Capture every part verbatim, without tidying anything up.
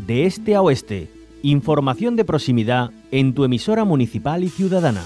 de este a oeste. Información de proximidad en tu emisora municipal y ciudadana.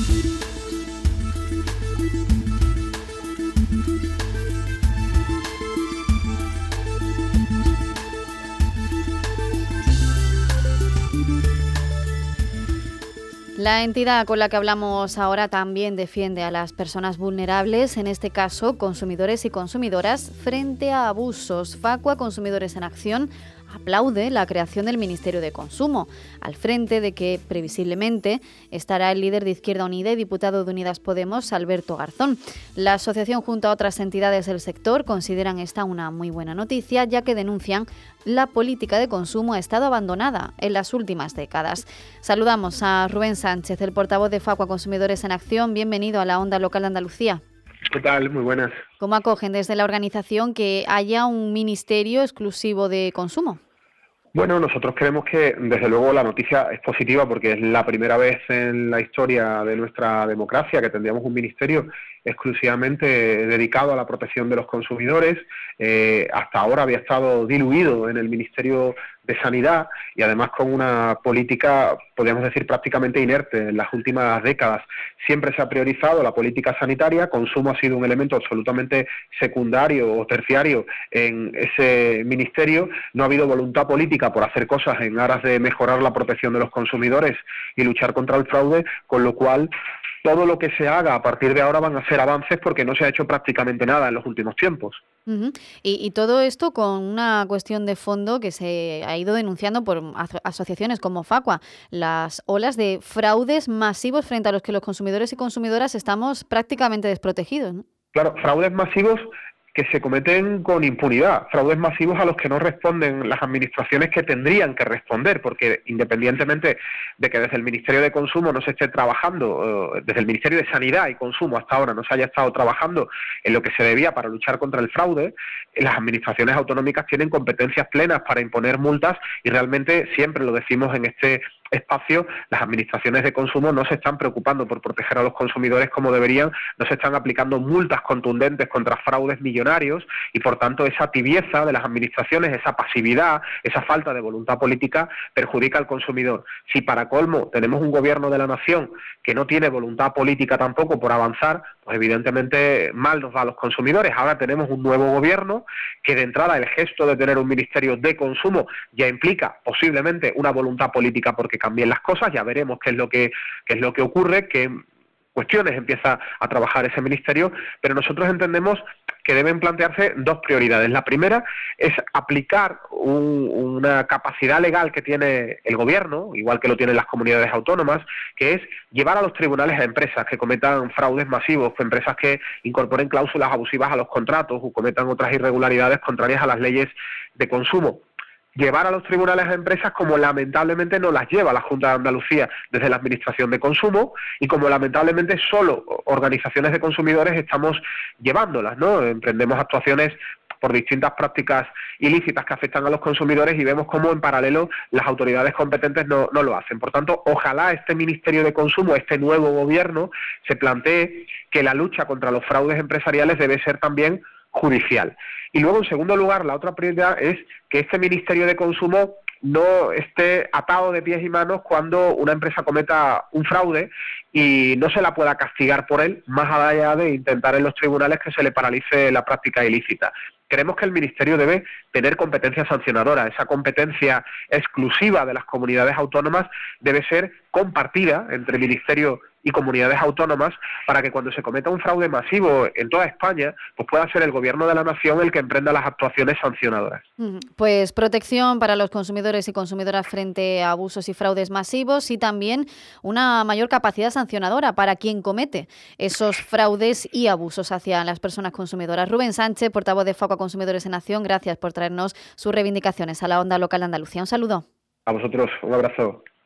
La entidad con la que hablamos ahora también defiende a las personas vulnerables, en este caso consumidores y consumidoras, frente a abusos. Facua Consumidores en Acción aplaude la creación del Ministerio de Consumo, al frente de que previsiblemente estará el líder de Izquierda Unida y diputado de Unidas Podemos, Alberto Garzón. La asociación junto a otras entidades del sector consideran esta una muy buena noticia, ya que denuncian la política de consumo ha estado abandonada en las últimas décadas. Saludamos a Rubén Sánchez, el portavoz de Facua Consumidores en Acción. Bienvenido a la Onda Local de Andalucía. ¿Qué tal? Muy buenas. ¿Cómo acogen desde la organización que haya un ministerio exclusivo de consumo? Bueno, nosotros creemos que, desde luego, la noticia es positiva porque es la primera vez en la historia de nuestra democracia que tendríamos un ministerio exclusivamente dedicado a la protección de los consumidores. Eh, hasta ahora había estado diluido en el Ministerio de Sanidad y además con una política, podríamos decir, prácticamente inerte en las últimas décadas. Siempre se ha priorizado la política sanitaria, consumo ha sido un elemento absolutamente secundario o terciario en ese ministerio. No ha habido voluntad política por hacer cosas en aras de mejorar la protección de los consumidores y luchar contra el fraude, con lo cual todo lo que se haga a partir de ahora van a ser avances porque no se ha hecho prácticamente nada en los últimos tiempos. Uh-huh. y, y todo esto con una cuestión de fondo que se ha ido denunciando por aso- asociaciones como Facua, las olas de fraudes masivos frente a los que los consumidores y consumidoras estamos prácticamente desprotegidos, ¿no? Claro, fraudes masivos que se cometen con impunidad, fraudes masivos a los que no responden las administraciones que tendrían que responder, porque independientemente de que desde el Ministerio de Consumo no se esté trabajando, eh, desde el Ministerio de Sanidad y Consumo hasta ahora no se haya estado trabajando en lo que se debía para luchar contra el fraude, las administraciones autonómicas tienen competencias plenas para imponer multas y realmente, siempre lo decimos en este espacio, las administraciones de consumo no se están preocupando por proteger a los consumidores como deberían, no se están aplicando multas contundentes contra fraudes millonarios y por tanto esa tibieza de las administraciones, esa pasividad, esa falta de voluntad política perjudica al consumidor. Si para colmo tenemos un gobierno de la nación que no tiene voluntad política tampoco por avanzar, pues evidentemente mal nos va a los consumidores. Ahora tenemos un nuevo gobierno que de entrada el gesto de tener un ministerio de consumo ya implica posiblemente una voluntad política porque cambien las cosas, ya veremos qué es lo que qué es lo que ocurre, qué cuestiones empieza a trabajar ese ministerio, pero nosotros entendemos que deben plantearse dos prioridades. La primera es aplicar un, una capacidad legal que tiene el gobierno, igual que lo tienen las comunidades autónomas, que es llevar a los tribunales a empresas que cometan fraudes masivos, empresas que incorporen cláusulas abusivas a los contratos o cometan otras irregularidades contrarias a las leyes de consumo. Llevar a los tribunales a empresas como lamentablemente no las lleva la Junta de Andalucía desde la Administración de Consumo y como lamentablemente solo organizaciones de consumidores estamos llevándolas, ¿no? Emprendemos actuaciones por distintas prácticas ilícitas que afectan a los consumidores y vemos cómo en paralelo las autoridades competentes no, no lo hacen. Por tanto, ojalá este Ministerio de Consumo, este nuevo gobierno, se plantee que la lucha contra los fraudes empresariales debe ser también judicial. Y luego, en segundo lugar, la otra prioridad es que este Ministerio de Consumo no esté atado de pies y manos cuando una empresa cometa un fraude y no se la pueda castigar por él, más allá de intentar en los tribunales que se le paralice la práctica ilícita. Creemos que el Ministerio debe tener competencia sancionadora. Esa competencia exclusiva de las comunidades autónomas debe ser compartida entre el Ministerio y comunidades autónomas para que cuando se cometa un fraude masivo en toda España, pues pueda ser el Gobierno de la Nación el que emprenda las actuaciones sancionadoras. Pues protección para los consumidores y consumidoras frente a abusos y fraudes masivos y también una mayor capacidad sancionadora para quien comete esos fraudes y abusos hacia las personas consumidoras. Rubén Sánchez, portavoz de Facua Consumidores en Acción, gracias por traernos sus reivindicaciones a la Onda Local de Andalucía. Un saludo. A vosotros, un abrazo.